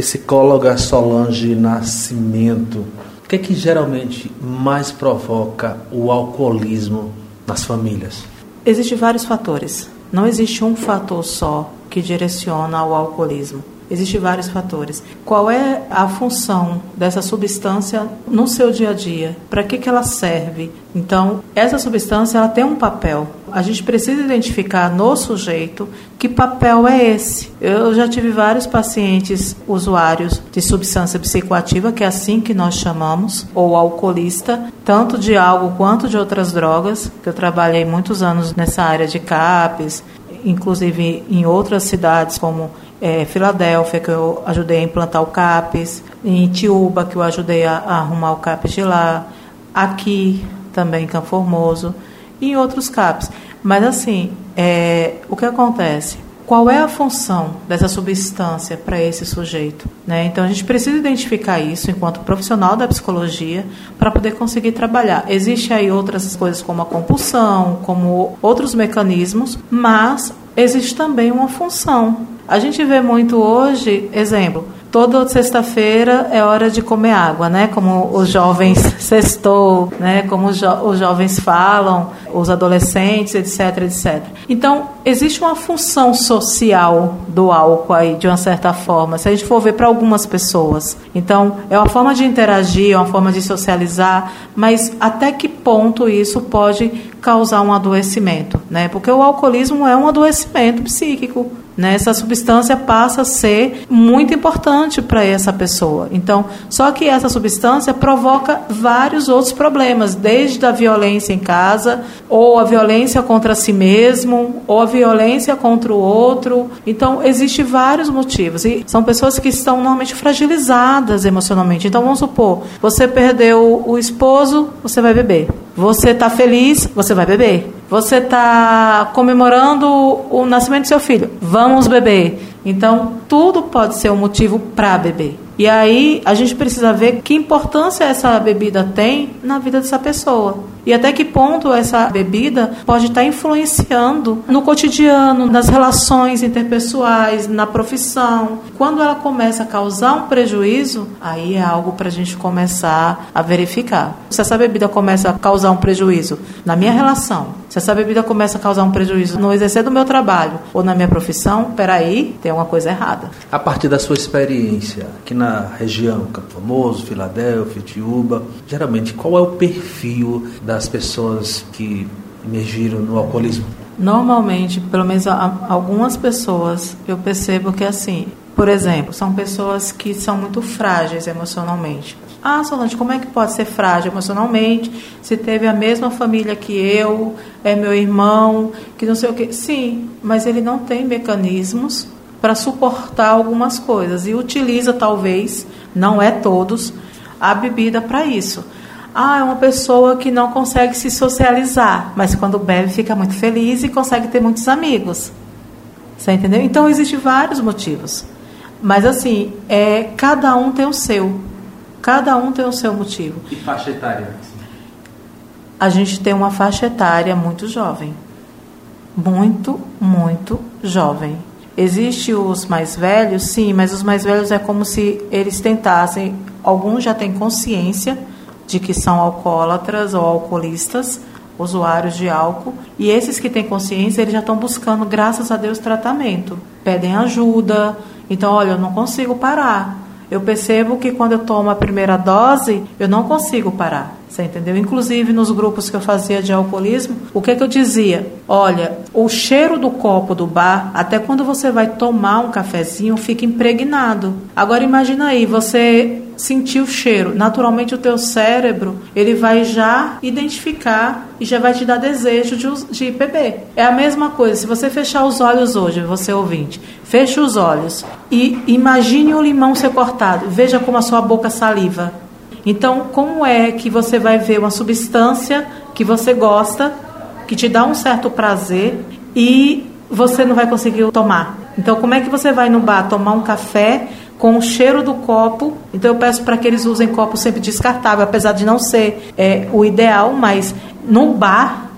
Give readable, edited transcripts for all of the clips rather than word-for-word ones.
Psicóloga Solange Nascimento, o que é que geralmente mais provoca o alcoolismo nas famílias? Existem vários fatores. Não existe um fator só que direciona ao alcoolismo. Existem vários fatores. Qual é a função dessa substância no seu dia a dia? Para que ela serve? Então, essa substância ela tem um papel. A gente precisa identificar no sujeito que papel é esse. Eu já tive vários pacientes usuários de substância psicoativa, que é assim que nós chamamos, ou alcoolista, tanto de álcool quanto de outras drogas, que eu trabalhei muitos anos nessa área de CAPs, inclusive em outras cidades como Filadélfia, que eu ajudei a implantar o CAPES, em Itiúba, que eu ajudei a arrumar o CAPES de lá, aqui também em Campo Formoso, e em outros CAPES. Mas assim, o que acontece? Qual é a função dessa substância para esse sujeito? Né? Então, a gente precisa identificar isso enquanto profissional da psicologia para poder conseguir trabalhar. Existem aí outras coisas como a compulsão, como outros mecanismos, mas existe também uma função. A gente vê muito hoje, exemplo, toda sexta-feira é hora de comer água, né? Como os jovens sextou, né? Como os jovens falam, os adolescentes, etc, etc. Então, existe uma função social do álcool aí, de uma certa forma, se a gente for ver para algumas pessoas. Então, é uma forma de interagir, é uma forma de socializar, mas até que ponto isso pode causar um adoecimento, né? Porque o alcoolismo é um adoecimento psíquico, né? Essa substância passa a ser muito importante para essa pessoa. Então, só que essa substância provoca vários outros problemas, desde a violência em casa, ou a violência contra si mesmo, ou a violência contra o outro. Então, existem vários motivos. E são pessoas que estão normalmente fragilizadas emocionalmente. Então, vamos supor, você perdeu o esposo, você vai beber. Você está feliz, você vai beber. Você está comemorando o nascimento do seu filho, vamos beber. Então, tudo pode ser um motivo para beber. E aí, a gente precisa ver que importância essa bebida tem na vida dessa pessoa. E até que ponto essa bebida pode estar influenciando no cotidiano, nas relações interpessoais, na profissão. Quando ela começa a causar um prejuízo, aí é algo para a gente começar a verificar. Se essa bebida começa a causar um prejuízo na minha relação, se essa bebida começa a causar um prejuízo no exercer do meu trabalho ou na minha profissão, peraí, tem uma coisa errada. A partir da sua experiência aqui na região, Campo Formoso, Filadélfia, Itiúba, geralmente qual é o perfil das pessoas que emergiram no alcoolismo? Normalmente, pelo menos algumas pessoas, eu percebo que assim, por exemplo, são pessoas que são muito frágeis emocionalmente. Ah, Solange, como é que pode ser frágil emocionalmente se teve a mesma família que eu, é meu irmão, que não sei o quê? Sim, mas ele não tem mecanismos para suportar algumas coisas e utiliza, talvez, não é todos, a bebida para isso. Ah, é uma pessoa que não consegue se socializar, mas quando bebe fica muito feliz e consegue ter muitos amigos. Você entendeu? Então, existem vários motivos. Mas, assim, cada um tem o seu. Cada um tem o seu motivo. E faixa etária? A gente tem uma faixa etária muito jovem. Muito, muito jovem. Existem os mais velhos, sim, mas os mais velhos é como se eles tentassem. Alguns já têm consciência de que são alcoólatras ou alcoolistas, usuários de álcool, e esses que têm consciência, eles já estão buscando, graças a Deus, tratamento. Pedem ajuda. Então, olha, eu não consigo parar. Eu percebo que quando eu tomo a primeira dose, eu não consigo parar. Você entendeu? Inclusive, nos grupos que eu fazia de alcoolismo, o que eu dizia? Olha, o cheiro do copo do bar, até quando você vai tomar um cafezinho, fica impregnado. Agora, imagina aí, você sentir o cheiro. Naturalmente, o teu cérebro, ele vai já identificar e já vai te dar desejo de beber. É a mesma coisa. Se você fechar os olhos hoje, você ouvinte, feche os olhos e imagine o limão ser cortado. Veja como a sua boca saliva. Então, como é que você vai ver uma substância que você gosta, que te dá um certo prazer e você não vai conseguir tomar? Então, como é que você vai no bar tomar um café com o cheiro do copo? Então, eu peço para que eles usem copo sempre descartável, apesar de não ser o ideal, mas no bar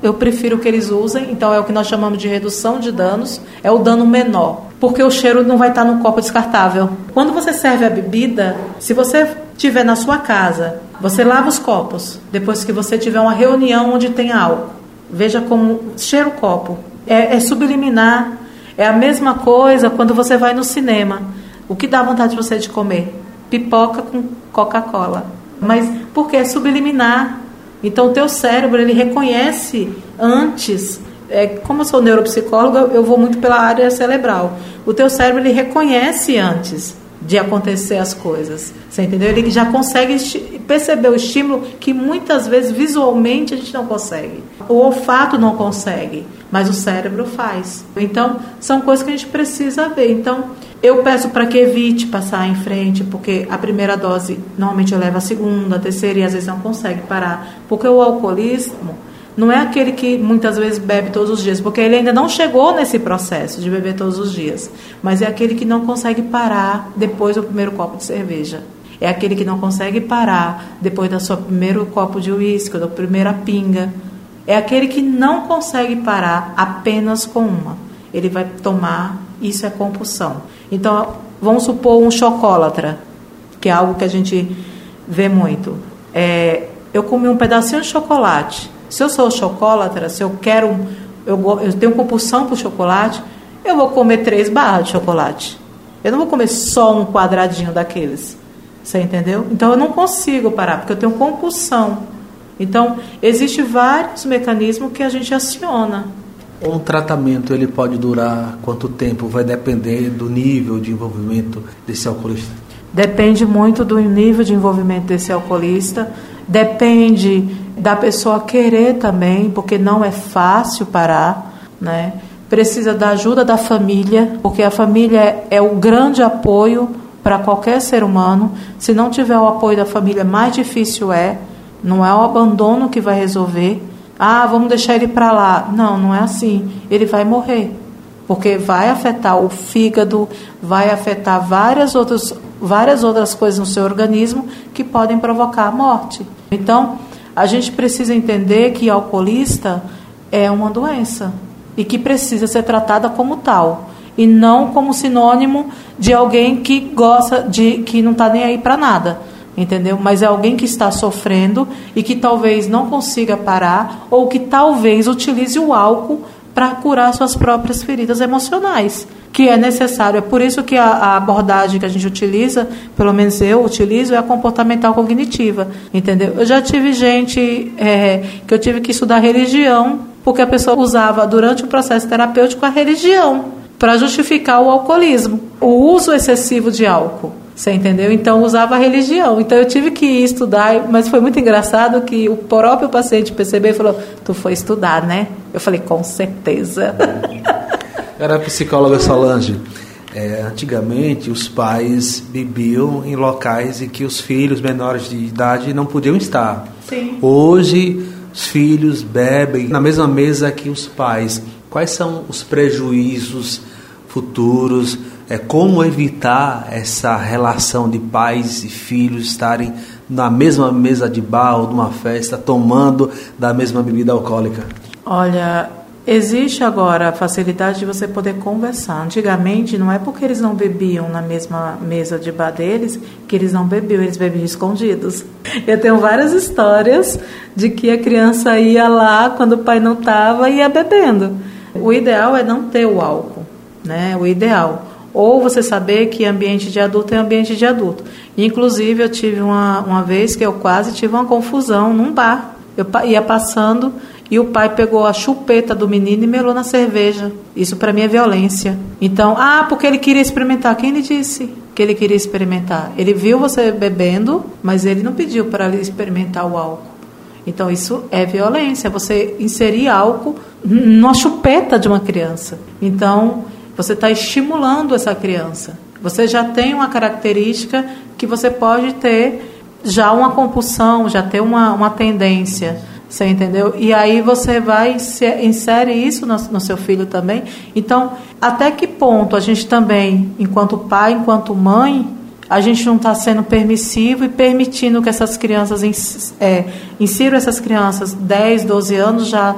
eu prefiro que eles usem, então é o que nós chamamos de redução de danos, é o dano menor, porque o cheiro não vai estar no copo descartável. Quando você serve a bebida, se você estiver na sua casa, você lava os copos, depois que você tiver uma reunião onde tem álcool, veja como cheira o copo, é subliminar. É a mesma coisa quando você vai no cinema. O que dá vontade de você de comer? Pipoca com Coca-Cola. Mas porque é subliminar. Então o teu cérebro, ele reconhece antes. Como eu sou neuropsicóloga, eu vou muito pela área cerebral. O teu cérebro, ele reconhece antes de acontecer as coisas. Você entendeu? Ele já consegue perceber o estímulo que muitas vezes visualmente a gente não consegue. O olfato não consegue, mas o cérebro faz. Então, são coisas que a gente precisa ver. Então, eu peço para que evite passar em frente, porque a primeira dose normalmente leva a segunda, a terceira e às vezes não consegue parar. Porque o alcoolismo não é aquele que muitas vezes bebe todos os dias, porque ele ainda não chegou nesse processo de beber todos os dias. Mas é aquele que não consegue parar depois do primeiro copo de cerveja. É aquele que não consegue parar depois do seu primeiro copo de uísque, da primeira pinga. É aquele que não consegue parar apenas com uma. Ele vai tomar, isso é compulsão. Então, vamos supor um chocólatra, que é algo que a gente vê muito. Eu comi um pedacinho de chocolate. Se eu sou chocolatra, se eu tenho compulsão por chocolate, eu vou comer 3 barras de chocolate. Eu não vou comer só um quadradinho daqueles. Você entendeu? Então eu não consigo parar, porque eu tenho compulsão. Então, existem vários mecanismos que a gente aciona. Um tratamento, ele pode durar quanto tempo? Vai depender do nível de envolvimento desse alcoolista? Depende muito do nível de envolvimento desse alcoolista. Depende da pessoa querer também, porque não é fácil parar, né? Precisa da ajuda da família, porque a família é o grande apoio para qualquer ser humano. Se não tiver o apoio da família, mais difícil é. Não é o abandono que vai resolver. Vamos deixar ele para lá. Não, não é assim. Ele vai morrer, porque vai afetar o fígado, vai afetar várias outras coisas no seu organismo que podem provocar a morte. Então, a gente precisa entender que alcoolista é uma doença e que precisa ser tratada como tal e não como sinônimo de alguém que gosta que não está nem aí para nada, entendeu? Mas é alguém que está sofrendo e que talvez não consiga parar ou que talvez utilize o álcool para curar suas próprias feridas emocionais, que é necessário. É por isso que a abordagem que a gente utiliza, pelo menos eu utilizo, é a comportamental cognitiva, entendeu? Eu já tive gente que eu tive que estudar religião, porque a pessoa usava durante o processo terapêutico a religião para justificar o alcoolismo, o uso excessivo de álcool. Você entendeu? Então, usava a religião. Então, eu tive que estudar, mas foi muito engraçado que o próprio paciente percebeu e falou: tu foi estudar, né? Eu falei: com certeza. Era a psicóloga Solange. Antigamente, os pais bebiam em locais em que os filhos menores de idade não podiam estar. Sim. Hoje, os filhos bebem na mesma mesa que os pais. Quais são os prejuízos futuros? Como evitar essa relação de pais e filhos estarem na mesma mesa de bar ou de uma festa, tomando da mesma bebida alcoólica? Olha, existe agora a facilidade de você poder conversar. Antigamente, não é porque eles não bebiam na mesma mesa de bar deles que eles não bebiam, eles bebiam escondidos. Eu tenho várias histórias de que a criança ia lá quando o pai não estava e ia bebendo. O ideal é não ter o álcool, né? O ideal. Ou você saber que ambiente de adulto é ambiente de adulto. Inclusive, eu tive uma vez que eu quase tive uma confusão num bar. Eu ia passando e o pai pegou a chupeta do menino e melou na cerveja. Isso para mim é violência. Então, porque ele queria experimentar. Quem lhe disse que ele queria experimentar? Ele viu você bebendo, mas ele não pediu para ele experimentar o álcool. Então, isso é violência. Você inserir álcool numa chupeta de uma criança. Então, você está estimulando essa criança. Você já tem uma característica que você pode ter já uma compulsão, já ter uma tendência. Você entendeu? E aí você vai insere isso no seu filho também. Então, até que ponto a gente também, enquanto pai, enquanto mãe, a gente não está sendo permissivo e permitindo que essas crianças insiram essas crianças 10, 12 anos já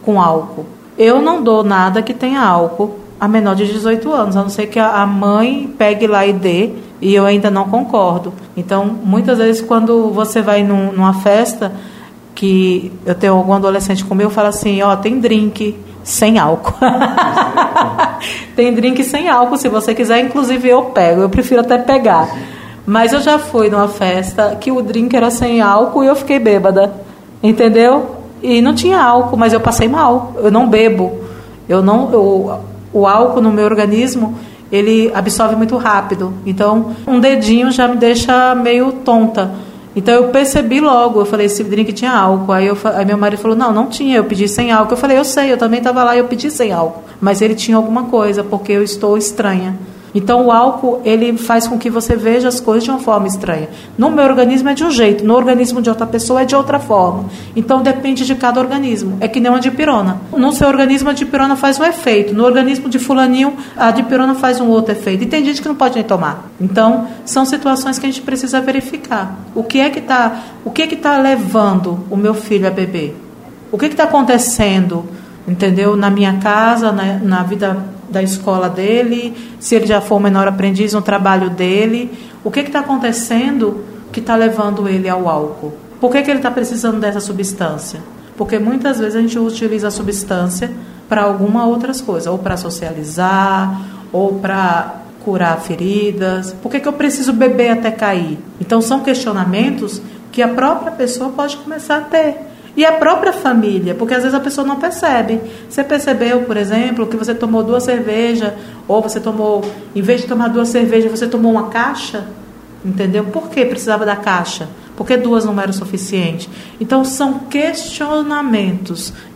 com álcool. Eu não dou nada que tenha álcool a menor de 18 anos, a não ser que a mãe pegue lá e dê, e eu ainda não concordo. Então, muitas vezes, quando você vai numa festa, que eu tenho algum adolescente comigo, eu falo assim, tem drink sem álcool. Tem drink sem álcool, se você quiser, inclusive eu pego, eu prefiro até pegar. Mas eu já fui numa festa que o drink era sem álcool e eu fiquei bêbada, entendeu? E não tinha álcool, mas eu passei mal, eu não bebo. O álcool no meu organismo, ele absorve muito rápido. Então, um dedinho já me deixa meio tonta. Então, eu percebi logo, eu falei, esse drink tinha álcool. Aí meu marido falou, não tinha, eu pedi sem álcool. Eu falei, eu sei, eu também estava lá e eu pedi sem álcool. Mas ele tinha alguma coisa, porque eu estou estranha. Então, o álcool, ele faz com que você veja as coisas de uma forma estranha. No meu organismo é de um jeito, no organismo de outra pessoa é de outra forma. Então, depende de cada organismo. É que nem uma dipirona. No seu organismo, a dipirona faz um efeito. No organismo de fulaninho, a dipirona faz um outro efeito. E tem gente que não pode nem tomar. Então, são situações que a gente precisa verificar. O que é que está levando o meu filho a beber? O que está acontecendo, entendeu? Na minha casa, na vida da escola dele, se ele já for menor aprendiz, no trabalho dele, o que está acontecendo que está levando ele ao álcool? Por que ele está precisando dessa substância? Porque muitas vezes a gente utiliza a substância para alguma outras coisas, ou para socializar, ou para curar feridas. Por que eu preciso beber até cair? Então são questionamentos que a própria pessoa pode começar a ter. E a própria família, porque às vezes a pessoa não percebe. Você percebeu, por exemplo, que você tomou 2 cervejas, ou você tomou, em vez de tomar 2 cervejas, você tomou uma caixa? Entendeu? Por que precisava da caixa? Porque 2 não eram suficientes. Então, são questionamentos